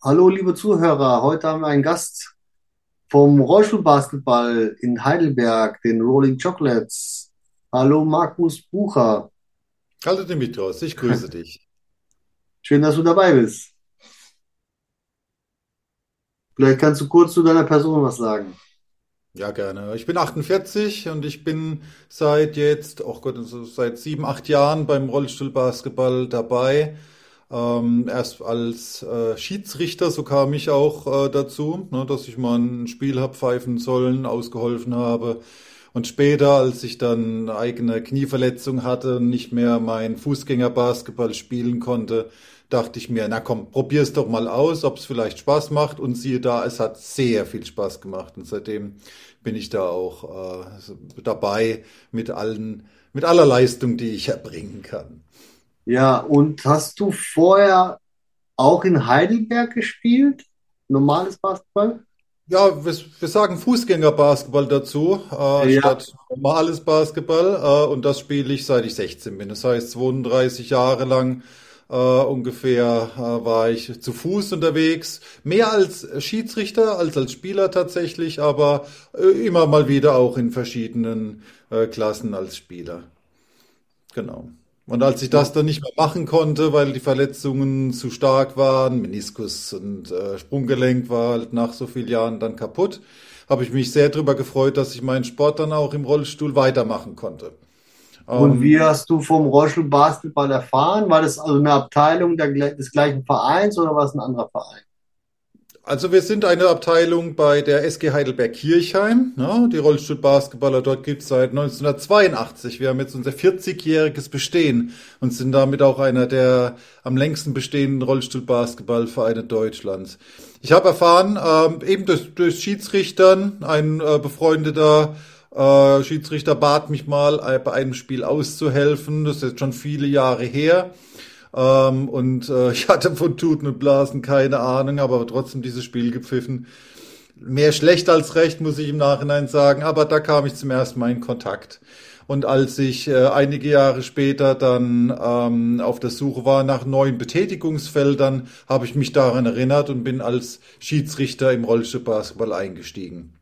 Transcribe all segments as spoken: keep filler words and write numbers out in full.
Hallo, liebe Zuhörer. Heute haben wir einen Gast vom Rollstuhlbasketball in Heidelberg, den Rolling Chocolates. Hallo, Markus Bucher. Hallo Dimitrios, ich grüße dich. Schön, dass du dabei bist. Vielleicht kannst du kurz zu deiner Person was sagen. Ja, gerne. Ich bin achtundvierzig und ich bin seit jetzt, oh Gott, also seit sieben, acht Jahren beim Rollstuhlbasketball dabei. Ähm, erst als äh, Schiedsrichter, so kam ich auch äh, dazu, ne, dass ich mal ein Spiel hab pfeifen sollen, ausgeholfen habe. Und später, als ich dann eine eigene Knieverletzung hatte und nicht mehr mein Fußgängerbasketball spielen konnte, dachte ich mir, na komm, probier's doch mal aus, ob es vielleicht Spaß macht. Und siehe da, es hat sehr viel Spaß gemacht. Und seitdem bin ich da auch äh, dabei mit allen, mit aller Leistung, die ich erbringen kann. Ja, und hast du vorher auch in Heidelberg gespielt? Normales Basketball? Ja, wir, wir sagen Fußgängerbasketball dazu, äh, Ja. statt normales Basketball. Äh, und das spiele ich seit ich sechzehn bin. Das heißt, zweiunddreißig Jahre lang äh, ungefähr äh, war ich zu Fuß unterwegs. Mehr als Schiedsrichter, als als Spieler tatsächlich, aber äh, immer mal wieder auch in verschiedenen äh, Klassen als Spieler. Genau. Und als ich das dann nicht mehr machen konnte, weil die Verletzungen zu stark waren, Meniskus und äh, Sprunggelenk war halt nach so vielen Jahren dann kaputt, habe ich mich sehr darüber gefreut, dass ich meinen Sport dann auch im Rollstuhl weitermachen konnte. Und wie Ähm, hast du vom Rollstuhlbasketball erfahren? War das also eine Abteilung der, gle- des gleichen Vereins oder war es ein anderer Verein? Also wir sind eine Abteilung bei der S G Heidelberg-Kirchheim. Ne? Die Rollstuhlbasketballer dort gibt's seit neunzehnhundertzweiundachtzig. Wir haben jetzt unser vierzigjähriges Bestehen und sind damit auch einer der am längsten bestehenden Rollstuhlbasketballvereine Deutschlands. Ich habe erfahren, ähm, eben durch, durch Schiedsrichtern, ein äh, befreundeter äh, Schiedsrichter bat mich mal, äh, bei einem Spiel auszuhelfen. Das ist jetzt schon viele Jahre her. Ähm, und äh, ich hatte von Tuten und Blasen keine Ahnung, aber trotzdem dieses Spiel gepfiffen. Mehr schlecht als recht, muss ich im Nachhinein sagen, aber da kam ich zum ersten Mal in Kontakt. Und als ich äh, einige Jahre später dann ähm, auf der Suche war nach neuen Betätigungsfeldern, habe ich mich daran erinnert und bin als Schiedsrichter im Rollstuhlbasketball eingestiegen.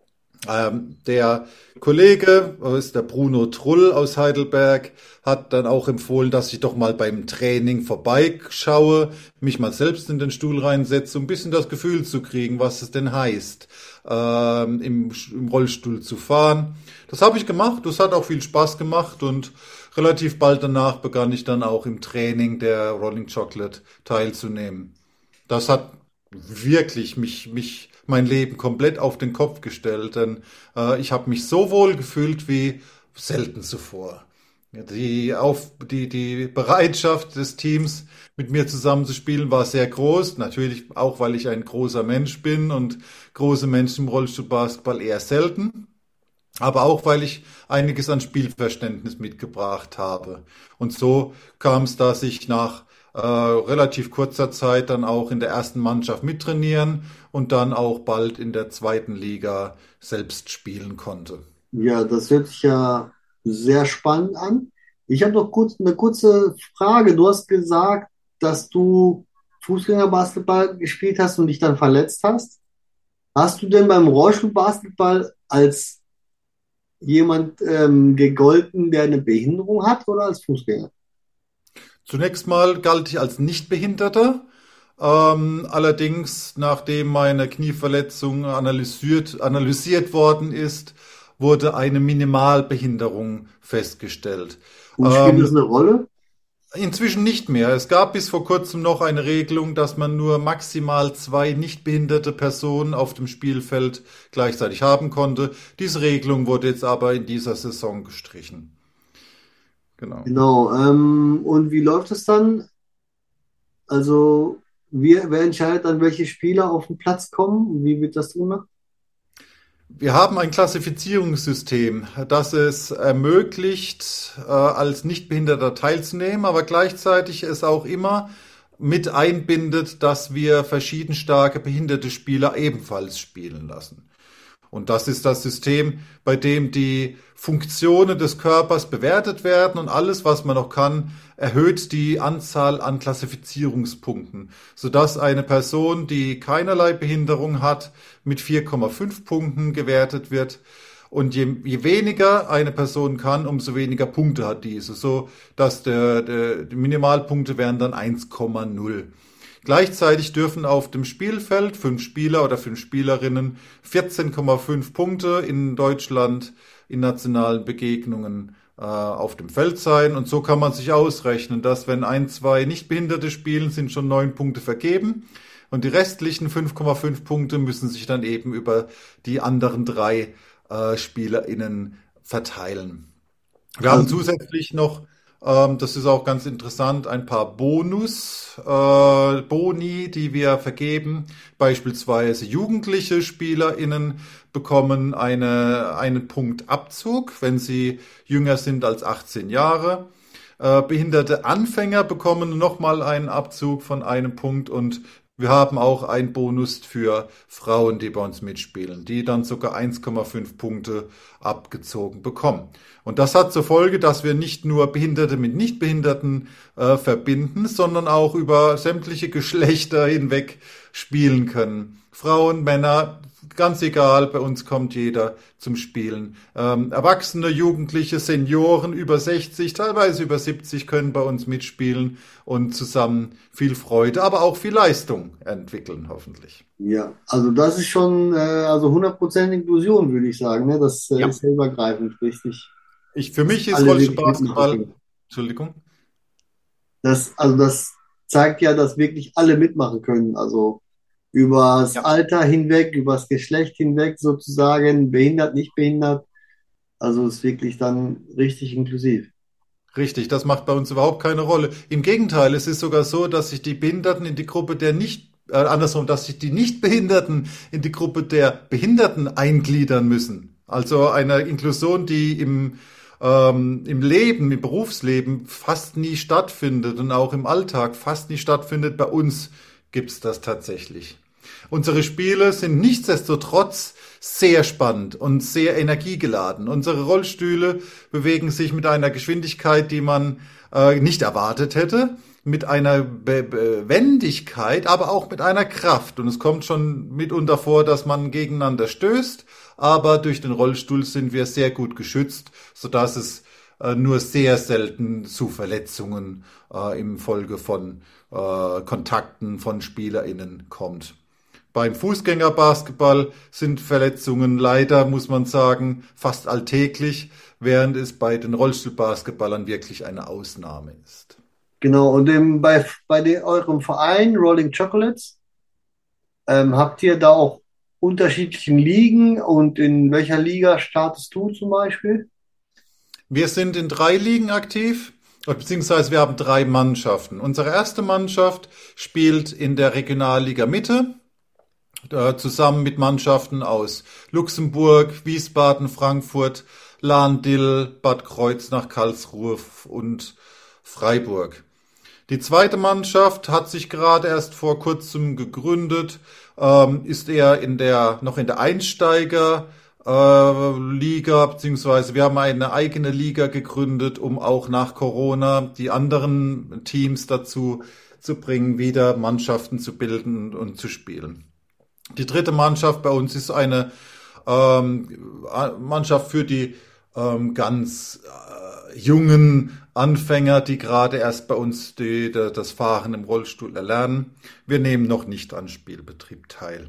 Ähm, der Kollege, das ist der Bruno Trull aus Heidelberg, hat dann auch empfohlen, dass ich doch mal beim Training vorbeischaue, mich mal selbst in den Stuhl reinsetze, um ein bisschen das Gefühl zu kriegen, was es denn heißt, ähm, im, im Rollstuhl zu fahren. Das habe ich gemacht, das hat auch viel Spaß gemacht und relativ bald danach begann ich dann auch im Training der Rolling Chocolate teilzunehmen. Das hat wirklich mich, mich, mein Leben komplett auf den Kopf gestellt, denn äh, ich habe mich so wohl gefühlt wie selten zuvor. Ja, Die, auf, die, die Bereitschaft des Teams, mit mir zusammenzuspielen, war sehr groß. Natürlich auch, weil ich ein großer Mensch bin und große Menschen im Rollstuhlbasketball eher selten. Aber auch, weil ich einiges an Spielverständnis mitgebracht habe. Und so kam es, dass ich nach äh, relativ kurzer Zeit dann auch in der ersten Mannschaft mittrainieren und dann auch bald in der zweiten Liga selbst spielen konnte. Ja, das hört sich ja sehr spannend an. Ich habe noch kurz eine kurze Frage. Du hast gesagt, dass du Fußgängerbasketball gespielt hast und dich dann verletzt hast. Hast du denn beim Rollstuhlbasketball als jemand ähm, gegolten, der eine Behinderung hat oder als Fußgänger? Zunächst mal galt ich als Nichtbehinderter. Ähm, allerdings, nachdem meine Knieverletzung analysiert, analysiert worden ist, wurde eine Minimalbehinderung festgestellt. Und spielt das Ähm, eine Rolle? Inzwischen nicht mehr. Es gab bis vor kurzem noch eine Regelung, dass man nur maximal zwei nichtbehinderte Personen auf dem Spielfeld gleichzeitig haben konnte. Diese Regelung wurde jetzt aber in dieser Saison gestrichen. Genau. Genau. Ähm, und wie läuft es dann? Also, wer, wer entscheidet dann, welche Spieler auf den Platz kommen? Wie wird das gemacht? Wir haben ein Klassifizierungssystem, das es ermöglicht, äh, als Nichtbehinderter teilzunehmen, aber gleichzeitig es auch immer mit einbindet, dass wir verschieden starke behinderte Spieler ebenfalls spielen lassen. Und das ist das System, bei dem die Funktionen des Körpers bewertet werden und alles, was man noch kann, erhöht die Anzahl an Klassifizierungspunkten, sodass eine Person, die keinerlei Behinderung hat, mit vier Komma fünf Punkten gewertet wird. Und je, je weniger eine Person kann, umso weniger Punkte hat diese, so dass der, der, die Minimalpunkte wären dann eins Komma null. Gleichzeitig dürfen auf dem Spielfeld fünf Spieler oder fünf Spielerinnen vierzehn Komma fünf Punkte in Deutschland in nationalen Begegnungen äh, auf dem Feld sein. Und so kann man sich ausrechnen, dass wenn ein, zwei Nichtbehinderte spielen, sind schon neun Punkte vergeben. Und die restlichen fünf Komma fünf Punkte müssen sich dann eben über die anderen drei äh, SpielerInnen verteilen. Wir haben zusätzlich noch, ähm, das ist auch ganz interessant, ein paar Bonus, äh, Boni, die wir vergeben. Beispielsweise jugendliche SpielerInnen bekommen eine, einen Punkt Abzug, wenn sie jünger sind als achtzehn Jahre. Äh, behinderte Anfänger bekommen nochmal einen Abzug von einem Punkt und wir haben auch einen Bonus für Frauen, die bei uns mitspielen, die dann sogar eins Komma fünf Punkte abgezogen bekommen. Und das hat zur Folge, dass wir nicht nur Behinderte mit Nichtbehinderten äh, verbinden, sondern auch über sämtliche Geschlechter hinweg spielen können. Frauen, Männer, ganz egal, bei uns kommt jeder zum Spielen. Ähm, Erwachsene, Jugendliche, Senioren über sechzig, teilweise über siebzig können bei uns mitspielen und zusammen viel Freude, aber auch viel Leistung entwickeln, hoffentlich. Ja, also das ist schon, äh, also hundert Prozent Inklusion, würde ich sagen, ne? Das äh, Ja. ist sehr übergreifend, richtig. Ich, für Dass mich ist alle wirklich mitmachen Rollstuhlbasketball, können. Entschuldigung. Das, also das zeigt ja, dass wirklich alle mitmachen können. Also übers Ja. Alter hinweg, übers Geschlecht hinweg sozusagen, behindert, nicht behindert. Also ist wirklich dann richtig inklusiv. Richtig, das macht bei uns überhaupt keine Rolle. Im Gegenteil, es ist sogar so, dass sich die Behinderten in die Gruppe der nicht, äh, andersrum, dass sich die Nichtbehinderten in die Gruppe der Behinderten eingliedern müssen. Also eine Inklusion, die im, ähm, im Leben, im Berufsleben fast nie stattfindet und auch im Alltag fast nie stattfindet. Bei uns gibt's das tatsächlich. Unsere Spiele sind nichtsdestotrotz sehr spannend und sehr energiegeladen. Unsere Rollstühle bewegen sich mit einer Geschwindigkeit, die man äh, nicht erwartet hätte, mit einer Be Be Wendigkeit, aber auch mit einer Kraft. Und es kommt schon mitunter vor, dass man gegeneinander stößt, aber durch den Rollstuhl sind wir sehr gut geschützt, sodass es äh, nur sehr selten zu Verletzungen äh, im Folge von äh, Kontakten von SpielerInnen kommt. Beim Fußgängerbasketball sind Verletzungen leider, muss man sagen, fast alltäglich, während es bei den Rollstuhlbasketballern wirklich eine Ausnahme ist. Genau, und im, bei, bei den, eurem Verein Rolling Chocolates, ähm, habt ihr da auch unterschiedlichen Ligen und in welcher Liga startest du zum Beispiel? Wir sind in drei Ligen aktiv, beziehungsweise wir haben drei Mannschaften. Unsere erste Mannschaft spielt in der Regionalliga Mitte, äh, zusammen mit Mannschaften aus Luxemburg, Wiesbaden, Frankfurt, Lahn-Dill, Bad Kreuznach, Karlsruhe und Freiburg. Die zweite Mannschaft hat sich gerade erst vor kurzem gegründet, ähm, ist eher in der, noch in der Einsteiger, äh, Liga, beziehungsweise wir haben eine eigene Liga gegründet, um auch nach Corona die anderen Teams dazu zu bringen, wieder Mannschaften zu bilden und zu spielen. Die dritte Mannschaft bei uns ist eine ähm, Mannschaft für die ähm, ganz äh, jungen Anfänger, die gerade erst bei uns die, die, das Fahren im Rollstuhl erlernen. Wir nehmen noch nicht an Spielbetrieb teil.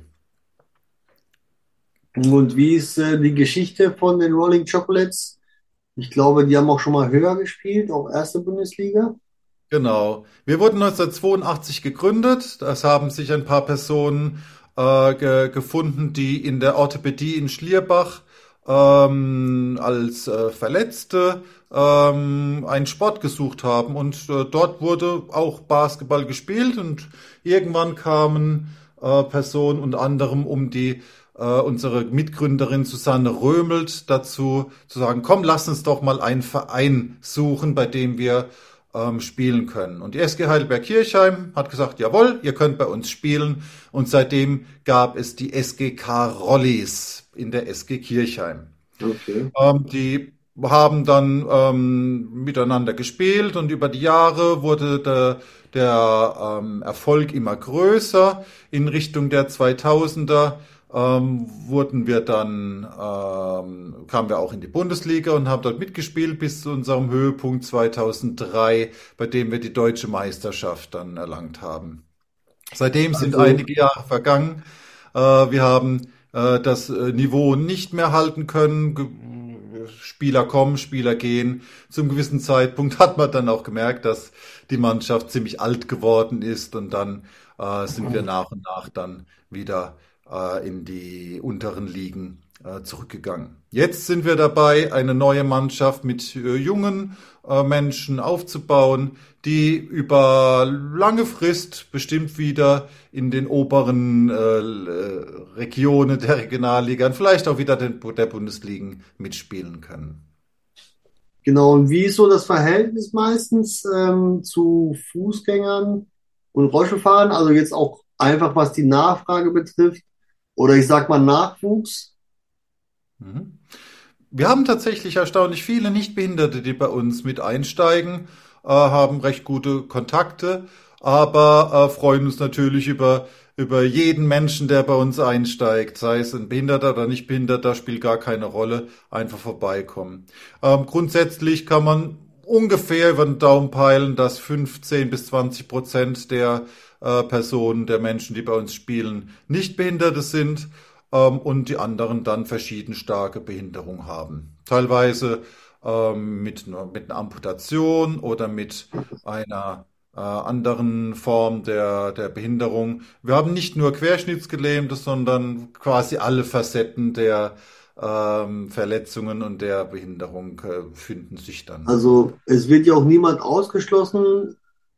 Und wie ist äh, die Geschichte von den Rolling Chocolates? Ich glaube, die haben auch schon mal höher gespielt, auch erste Bundesliga. Genau. Wir wurden neunzehnhundertzweiundachtzig gegründet. Es haben sich ein paar Personen äh, ge gefunden, die in der Orthopädie in Schlierbach ähm, als äh, Verletzte ähm, einen Sport gesucht haben. Und äh, dort wurde auch Basketball gespielt. Und irgendwann kamen äh, Personen unter anderem um die äh, unsere Mitgründerin Susanne Römelt dazu zu sagen, komm, lass uns doch mal einen Verein suchen, bei dem wir ähm, spielen können. Und die S G Heidelberg-Kirchheim hat gesagt, jawohl, ihr könnt bei uns spielen. Und seitdem gab es die S G K Rollis in der S G Kirchheim. Okay. Ähm, die haben dann ähm, miteinander gespielt und über die Jahre wurde der, der ähm, Erfolg immer größer. In Richtung der zweitausender ähm, wurden wir dann, ähm, kamen wir auch in die Bundesliga und haben dort mitgespielt bis zu unserem Höhepunkt zweitausenddrei, bei dem wir die deutsche Meisterschaft dann erlangt haben. Seitdem sind Also, einige Jahre vergangen. Äh, wir haben äh, das äh, Niveau nicht mehr halten können. Ge Spieler kommen, Spieler gehen. Zum gewissen Zeitpunkt hat man dann auch gemerkt, dass die Mannschaft ziemlich alt geworden ist und dann äh, sind wir nach und nach dann wieder äh, in die unteren Ligen äh, zurückgegangen. Jetzt sind wir dabei, eine neue Mannschaft mit äh, jungen äh, Menschen aufzubauen, die über lange Frist bestimmt wieder in den oberen äh, Regionen der Regionalliga und vielleicht auch wieder den, der Bundesligen mitspielen können. genau. Und wie ist so das Verhältnis meistens ähm, zu Fußgängern und Rollstuhlfahrern? Also jetzt auch einfach, was die Nachfrage betrifft. Oder ich sag mal Nachwuchs. Mhm. Wir haben tatsächlich erstaunlich viele Nichtbehinderte, die bei uns mit einsteigen, äh, haben recht gute Kontakte, aber äh, freuen uns natürlich über, über jeden Menschen, der bei uns einsteigt, sei es ein Behinderter oder nicht Behinderter, spielt gar keine Rolle, einfach vorbeikommen. Ähm, grundsätzlich kann man ungefähr über den Daumen peilen, dass fünfzehn bis zwanzig Prozent der äh, Personen, der Menschen, die bei uns spielen, Nichtbehinderte sind ähm, und die anderen dann verschieden starke Behinderung haben. Teilweise ähm, mit, mit einer Amputation oder mit einer äh, anderen Form der, der Behinderung. Wir haben nicht nur Querschnittsgelähmte, sondern quasi alle Facetten der ähm, Verletzungen und der Behinderung äh, finden sich dann. Also es wird ja auch niemand ausgeschlossen.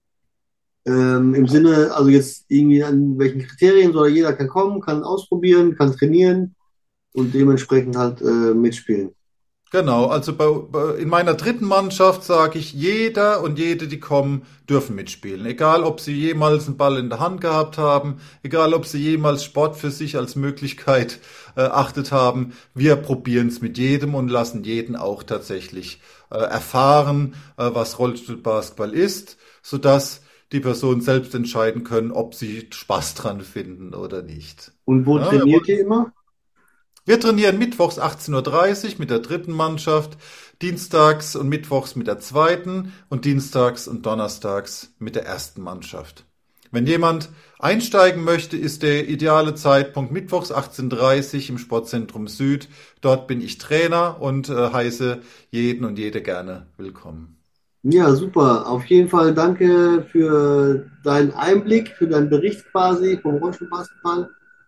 Ähm, im Sinne, also jetzt irgendwie an welchen Kriterien, sondern jeder kann kommen, kann ausprobieren, kann trainieren und dementsprechend halt äh, mitspielen. Genau, also bei, bei, in meiner dritten Mannschaft sage ich, jeder und jede, die kommen, dürfen mitspielen. Egal, ob sie jemals einen Ball in der Hand gehabt haben, egal, ob sie jemals Sport für sich als Möglichkeit äh, achtet haben. Wir probieren es mit jedem und lassen jeden auch tatsächlich äh, erfahren, äh, was Rollstuhlbasketball ist, sodass die Personen selbst entscheiden können, ob sie Spaß dran finden oder nicht. Und wo Ja, wir trainiert ihr wollen immer? wir trainieren mittwochs achtzehn Uhr dreißig mit der dritten Mannschaft, dienstags und mittwochs mit der zweiten und dienstags und donnerstags mit der ersten Mannschaft. Wenn jemand einsteigen möchte, ist der ideale Zeitpunkt mittwochs achtzehn Uhr dreißig im Sportzentrum Süd. Dort bin ich Trainer und äh, heiße jeden und jede gerne willkommen. Ja, super. Auf jeden Fall danke für deinen Einblick, für deinen Bericht quasi vom Rollstuhlbasketball.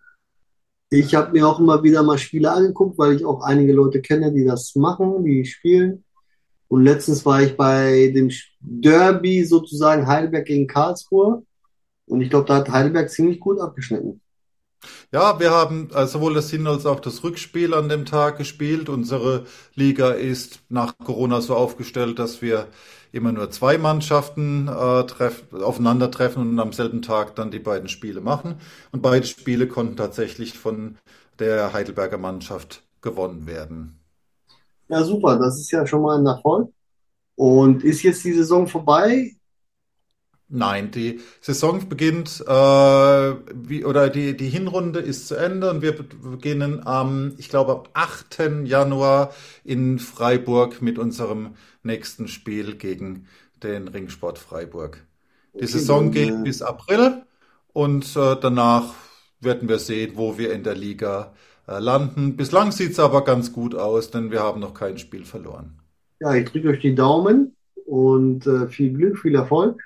Ich habe mir auch immer wieder mal Spiele angeguckt, weil ich auch einige Leute kenne, die das machen, die spielen. Und letztens war ich bei dem Derby sozusagen Heidelberg gegen Karlsruhe. Und ich glaube, da hat Heidelberg ziemlich gut abgeschnitten. Ja, wir haben äh, sowohl das Hin- als auch das Rückspiel an dem Tag gespielt. Unsere Liga ist nach Corona so aufgestellt, dass wir immer nur zwei Mannschaften äh, treff aufeinandertreffen und am selben Tag dann die beiden Spiele machen. Und beide Spiele konnten tatsächlich von der Heidelberger Mannschaft gewonnen werden. Ja, super. Das ist ja schon mal ein Erfolg. Und ist jetzt die Saison vorbei? Nein, die Saison beginnt, äh, wie, oder die, die Hinrunde ist zu Ende und wir be- beginnen am, ich glaube, am achten Januar in Freiburg mit unserem nächsten Spiel gegen den Ringsport Freiburg. Die Okay, Saison dann geht äh, bis April und äh, danach werden wir sehen, wo wir in der Liga äh, landen. Bislang sieht es aber ganz gut aus, denn wir haben noch kein Spiel verloren. ja, ich drücke euch die Daumen und äh, viel Glück, viel Erfolg.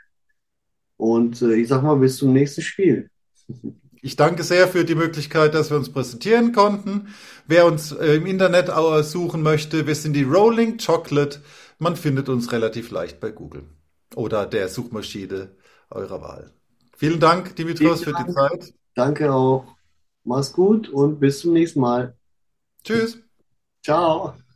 Und äh, ich sag mal, bis zum nächsten Spiel. Ich danke sehr für die Möglichkeit, dass wir uns präsentieren konnten. Wer uns äh, im Internet äh, suchen möchte, wir sind die Rolling Chocolate. Man findet uns relativ leicht bei Google oder der Suchmaschine eurer Wahl. Vielen Dank, Vielen Dimitrios, für die Dank. Zeit. Danke auch. Mach's gut und bis zum nächsten Mal. Tschüss. Ciao.